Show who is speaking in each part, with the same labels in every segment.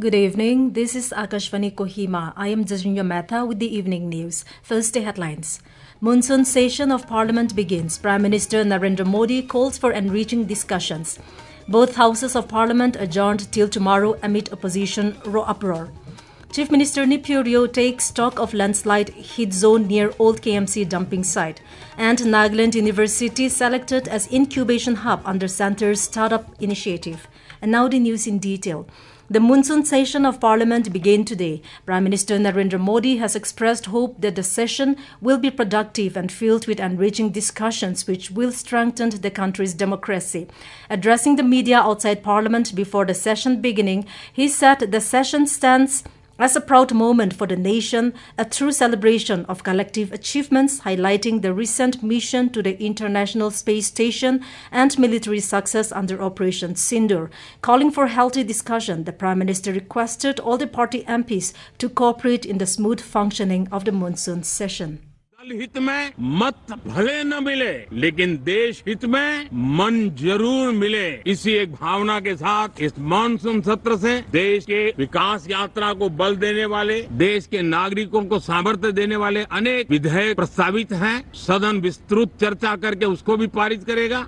Speaker 1: Good evening. This is Akashvani Kohima. I am Jajinya Mehta with the evening news. First day headlines. Monsoon session of Parliament begins. Prime Minister Narendra Modi calls for enriching discussions. Both houses of Parliament adjourned till tomorrow amid opposition uproar. Chief Minister Nipio Rio takes stock of landslide hit zone near Old KMC dumping site. And Nagaland University selected as incubation hub under Centre's startup initiative. And now the news in detail. The monsoon session of Parliament began today. Prime Minister Narendra Modi has expressed hope that the session will be productive and filled with enriching discussions which will strengthen the country's democracy. Addressing the media outside Parliament before the session beginning, he said the session stands as a proud moment for the nation, a true celebration of collective achievements, highlighting the recent mission to the International Space Station and military success under Operation Sindoor. Calling for healthy discussion, the Prime Minister requested all the party MPs to cooperate in the smooth functioning of the monsoon session.
Speaker 2: हित में मत भले न मिले, लेकिन देश हित में मन जरूर मिले। इसी एक भावना के साथ इस मानसून सत्र से देश के विकास यात्रा को बल देने वाले, देश के नागरिकों को सामर्थ्य देने वाले अनेक विधेयक प्रस्तावित हैं। सदन विस्तृत चर्चा करके उसको भी पारित करेगा।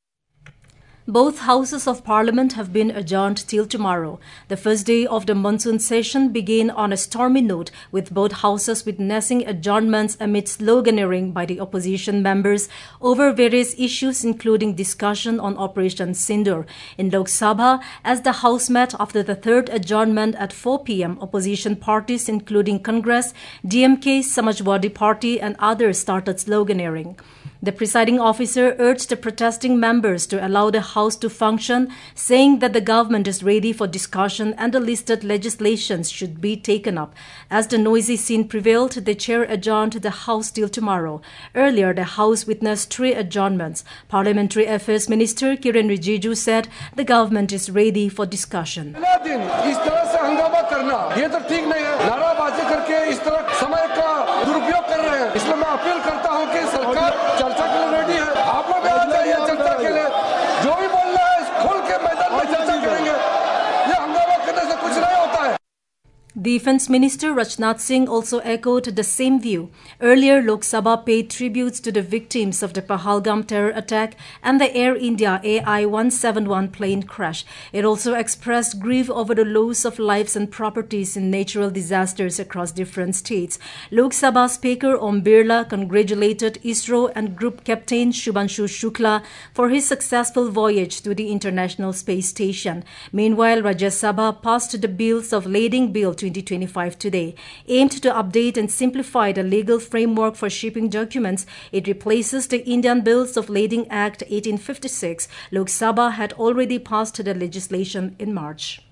Speaker 1: Both houses of Parliament have been adjourned till tomorrow. The first day of the monsoon session began on a stormy note, with both houses witnessing adjournments amid sloganeering by the opposition members over various issues, including discussion on Operation Sindoor. In Lok Sabha, as the House met after the third adjournment at 4 p.m., opposition parties including Congress, DMK, Samajwadi Party and others started sloganeering. The presiding officer urged the protesting members to allow the House to function, saying that the government is ready for discussion and the listed legislations should be taken up. As the noisy scene prevailed, the chair adjourned the House till tomorrow. Earlier, the House witnessed 3 adjournments. Parliamentary Affairs Minister Kiren Rijiju said the government is ready for discussion.
Speaker 3: चर्चा के लिए ready है। आप लोग आ जाइए चर्चा के लिए। जो भी बोलना है खुल के मैदान में चर्चा करेंगे। ये हंगामा करने से कुछ नहीं होता है।
Speaker 1: Defence Minister Rajnath Singh also echoed the same view. Earlier, Lok Sabha paid tributes to the victims of the Pahalgam terror attack and the Air India AI-171 plane crash. It also expressed grief over the loss of lives and properties in natural disasters across different states. Lok Sabha Speaker Om Birla congratulated ISRO and Group Captain Shubhanshu Shukla for his successful voyage to the International Space Station. Meanwhile, Rajya Sabha passed the bills of lading bill 2025 today. Aimed to update and simplify the legal framework for shipping documents, it replaces the Indian Bills of Lading Act 1856. Lok Sabha had already passed the legislation in March.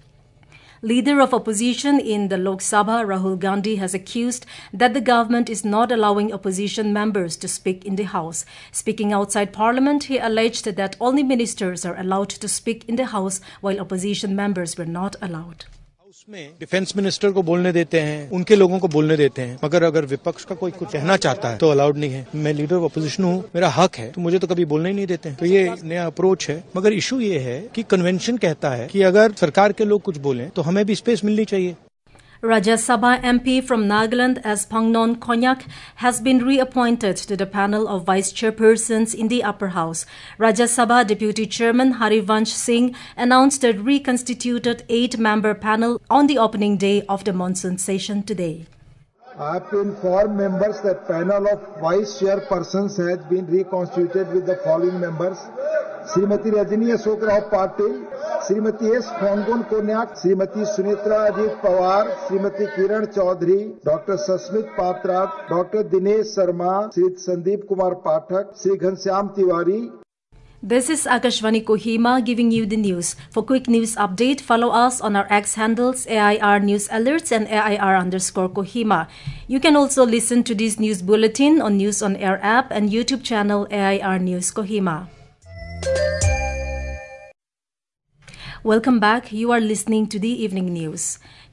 Speaker 1: Leader of opposition in the Lok Sabha, Rahul Gandhi, has accused that the government is not allowing opposition members to speak in the House. Speaking outside Parliament, he alleged that only ministers are allowed to speak in the House, while opposition members were not allowed.
Speaker 4: उसमें defence minister को बोलने देते हैं, उनके लोगों को बोलने देते हैं, मगर अगर विपक्ष का कोई कुछ कहना चाहता है तो अलाउड नहीं है। मैं लीडर ऑफ अपोजिशन हूँ, मेरा हक है, तो मुझे तो कभी बोलने ही नहीं देते हैं। तो ये नया अप्रोच है। मगर इशू ये है कि कन्वेंशन कहता है कि अगर सरकार के लोग कुछ बोलें तो हमें भी स्पेस मिलनी चाहिए।
Speaker 1: Rajya Sabha MP from Nagaland as Phangnon Konyak has been reappointed to the panel of vice chairpersons in the upper house. Rajya Sabha Deputy Chairman Harivansh Singh announced a reconstituted 8-member panel on the opening day of the monsoon session today.
Speaker 5: I have to inform members that panel of vice chairpersons has been reconstituted with the following members: Srimati Rajini Ashok Rao Patil, Srimati S. Phangnon Konyak, Srimati Sunitra Ajit Pawar, Srimati Kiran Chaudhary, Dr. Sasmit Patrak, Dr. Dinesh Sharma, Sri Sandeep Kumar Pathak, Sri Ghanshyam Tiwari.
Speaker 1: This is Akashvani Kohima giving you the news. For quick news update, follow us on our X handles AIR News Alerts and AIR_Kohima. You can also listen to this news bulletin on News on Air app and YouTube channel AIR News Kohima. Welcome back. You are listening to the evening news.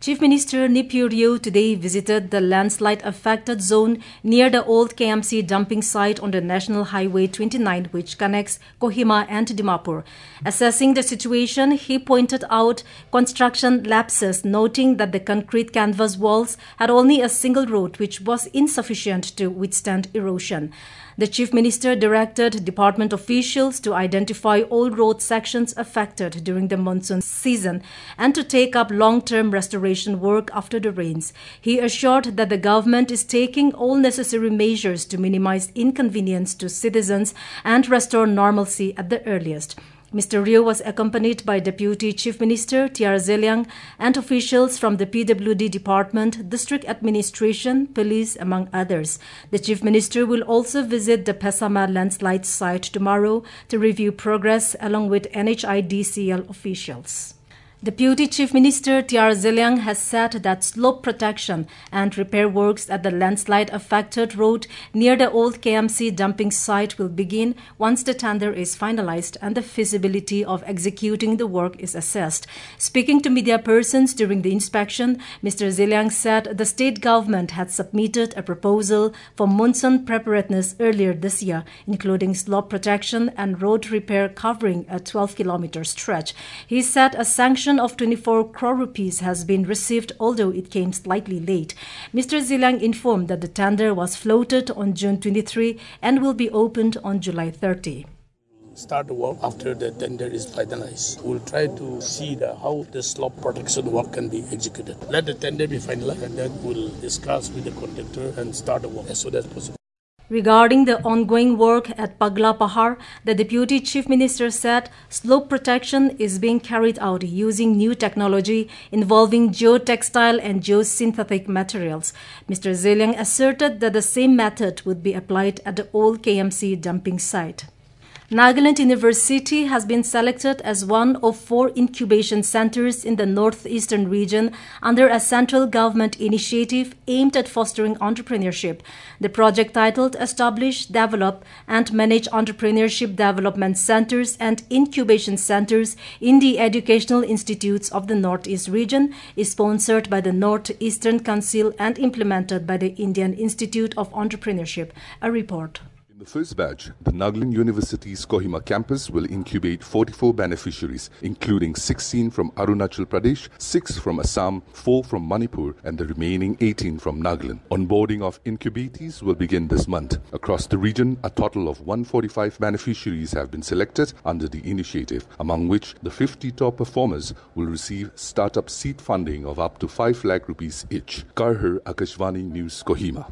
Speaker 1: Chief Minister Neiphiu Rio today visited the landslide-affected zone near the old KMC dumping site on the National Highway 29, which connects Kohima and Dimapur. Assessing the situation, he pointed out construction lapses, noting that the concrete canvas walls had only a single road, which was insufficient to withstand erosion. The Chief Minister directed department officials to identify all road sections affected during the monsoon season and to take up long-term restoration work after the rains. He assured that the government is taking all necessary measures to minimize inconvenience to citizens and restore normalcy at the earliest. Mr. Rio was accompanied by Deputy Chief Minister T.R. Zeliang and officials from the PWD Department, District Administration, Police, among others. The Chief Minister will also visit the Pesama landslide site tomorrow to review progress along with NHIDCL officials. Deputy Chief Minister T.R. Zeliang has said that slope protection and repair works at the landslide-affected road near the old KMC dumping site will begin once the tender is finalized and the feasibility of executing the work is assessed. Speaking to media persons during the inspection, Mr. Zeliang said the state government had submitted a proposal for monsoon preparedness earlier this year, including slope protection and road repair covering a 12-kilometer stretch. He said a sanction of 24 crore rupees has been received, although it came slightly late. Mr. Zeliang informed that the tender was floated on June 23 and will be opened on July 30.
Speaker 6: Start the work after the tender is finalized. We'll try to see how the slope protection work can be executed. Let the tender be finalized and then we'll discuss with the contractor and start the work as soon as possible.
Speaker 1: Regarding the ongoing work at Pagla Pahar, the Deputy Chief Minister said slope protection is being carried out using new technology involving geotextile and geosynthetic materials. Mr. Zeliang asserted that the same method would be applied at the old KMC dumping site. Nagaland University has been selected as one of 4 incubation centers in the northeastern region under a central government initiative aimed at fostering entrepreneurship. The project, titled Establish, Develop and Manage Entrepreneurship Development Centers and Incubation Centers in the Educational Institutes of the Northeast region, is sponsored by the Northeastern Council and implemented by the Indian Institute of Entrepreneurship. A report.
Speaker 7: In the first batch, the Nagaland University's Kohima campus will incubate 44 beneficiaries, including 16 from Arunachal Pradesh, 6 from Assam, 4 from Manipur, and the remaining 18 from Nagaland. Onboarding of incubatees will begin this month. Across the region, a total of 145 beneficiaries have been selected under the initiative, among which the 50 top performers will receive startup seed funding of up to 5 lakh rupees each. Karhar, Akashvani News, Kohima.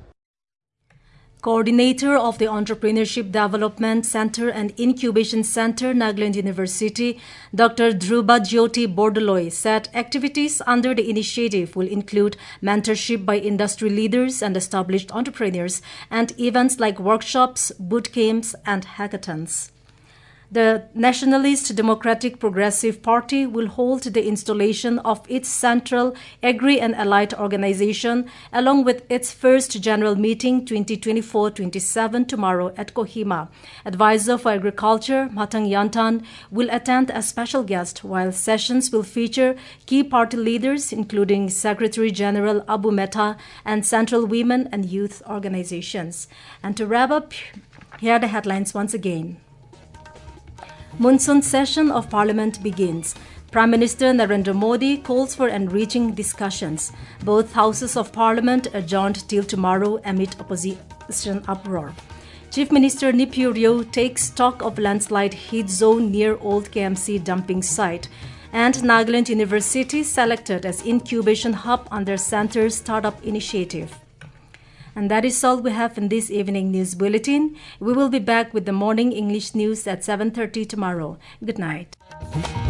Speaker 1: Coordinator of the Entrepreneurship Development Center and Incubation Center, Nagaland University, Dr. Dhruba Jyoti Bordoloi, said activities under the initiative will include mentorship by industry leaders and established entrepreneurs and events like workshops, boot camps, and hackathons. The Nationalist Democratic Progressive Party will hold the installation of its central Agri and Allied Organization along with its first general meeting 2024-27 tomorrow at Kohima. Advisor for Agriculture, Matang Yantan, will attend as special guest, while sessions will feature key party leaders including Secretary General Abu Mehta and Central Women and Youth Organizations. And to wrap up, here are the headlines once again. Monsoon session of Parliament begins. Prime Minister Narendra Modi calls for enriching discussions. Both houses of Parliament adjourned till tomorrow amid opposition uproar. Chief Minister Neiphiu Rio takes stock of landslide hit zone near old KMC dumping site. And Nagaland University selected as incubation hub under Centre's startup initiative. And that is all we have in this evening news bulletin. We will be back with the morning English news at 7:30 tomorrow. Good night.